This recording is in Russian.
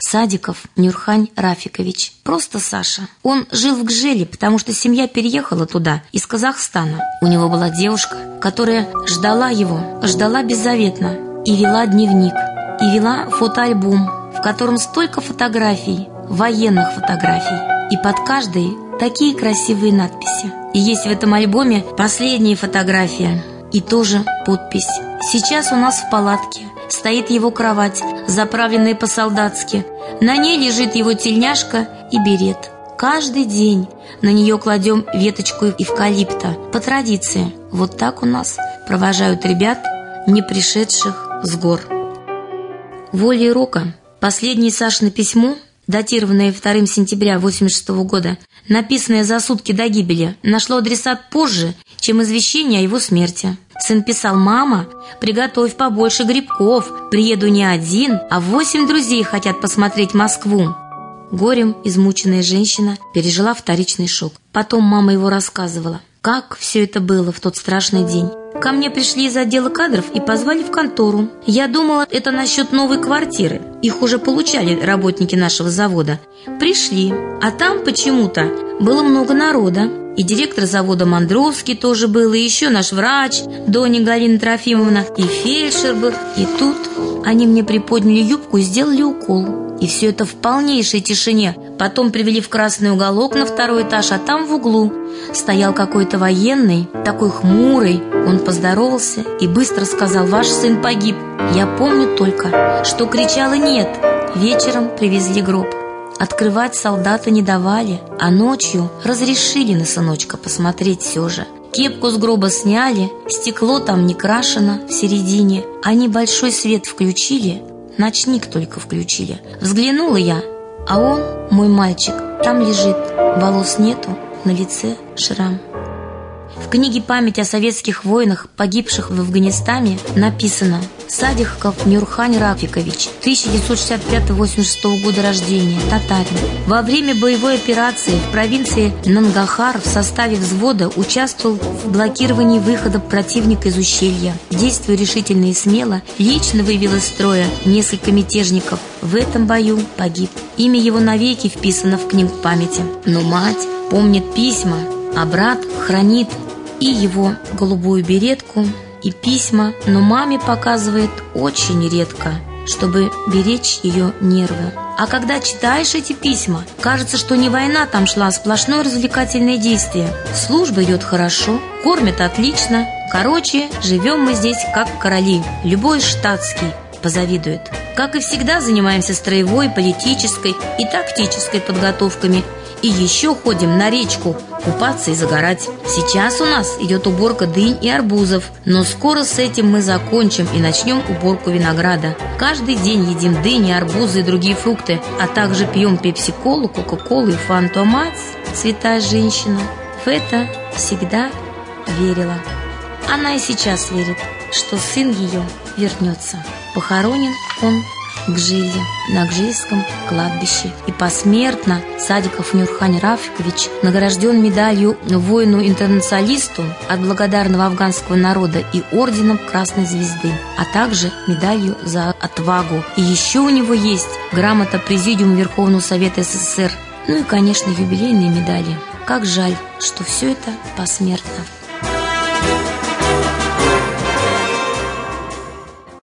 Садиков Нюрхань Рафикович, просто Саша. Он жил в Гжеле, потому что семья переехала туда, из Казахстана. У него была девушка, которая ждала его, ждала беззаветно, и вела дневник, и вела фотоальбом, в котором столько фотографий, военных фотографий, и под каждой такие красивые надписи. И есть в этом альбоме последняя фотография, и тоже подпись. Сейчас у нас в палатке стоит его кровать, заправленная по-солдатски. На ней лежит его тельняшка и берет. Каждый день на нее кладем веточку эвкалипта. По традиции. Вот так у нас провожают ребят, не пришедших с гор. Волей рока последнее Сашино письмо, датированное 2 сентября 1986 года, написанное за сутки до гибели, нашло адресат позже, чем извещение о его смерти. Сын писал: «Мама, приготовь побольше грибков, приеду не один, а 8 друзей хотят посмотреть Москву». Горем измученная женщина пережила вторичный шок. Потом мама его рассказывала, как все это было в тот страшный день. «Ко мне пришли из отдела кадров и позвали в контору. Я думала, это насчет новой квартиры. Их уже получали работники нашего завода. Пришли, а там почему-то было много народа. И директор завода Мандровский тоже был, и еще наш врач, Доня Галина Трофимовна, и фельдшер был. И тут они мне приподняли юбку и сделали укол. И все это в полнейшей тишине. Потом привели в красный уголок на 2-й этаж, а там в углу стоял какой-то военный, такой хмурый. Он поздоровался и быстро сказал: «Ваш сын погиб». Я помню только, что кричала «нет». Вечером привезли гроб. Открывать солдаты не давали, а ночью разрешили на сыночка посмотреть все же. Кепку с гроба сняли, стекло там не крашено в середине. Они большой свет включили, ночник только включили. Взглянула я, а он, мой мальчик, там лежит. Волос нету, на лице шрам. В книге «Память о советских воинах, погибших в Афганистане» написано: Садиков Нюрхань Рафикович, 1965-86 года рождения, татарин. Во время боевой операции в провинции Нангахар в составе взвода участвовал в блокировании выхода противника из ущелья. Действуя решительно и смело, лично вывел из строя несколько мятежников. В этом бою погиб. Имя его навеки вписано в книгу памяти. Но мать помнит письма, а брат хранит и его голубую беретку, и письма, но маме показывает очень редко, чтобы беречь ее нервы. А когда читаешь эти письма, кажется, что не война там шла, а сплошное развлекательное действие. Служба идет хорошо, кормят отлично. Короче, живем мы здесь как короли. Любой штатский позавидует. Как и всегда, занимаемся строевой, политической и тактической подготовками. И еще ходим на речку купаться и загорать. Сейчас у нас идет уборка дынь и арбузов, но скоро с этим мы закончим и начнем уборку винограда. Каждый день едим дыни, арбузы и другие фрукты, а также пьем пепси-колу, кока-колу и фанту. А мать, святая женщина, в это всегда верила. Она и сейчас верит, что сын ее вернется. Похоронен он в Гжеле, на Гжельском кладбище. И посмертно Садиков Нюрхань Рафикович награжден медалью воину-интернационалисту от благодарного афганского народа и орденом Красной Звезды, а также медалью за отвагу. И еще у него есть грамота Президиума Верховного Совета СССР. Ну и, конечно, юбилейные медали. Как жаль, что все это посмертно.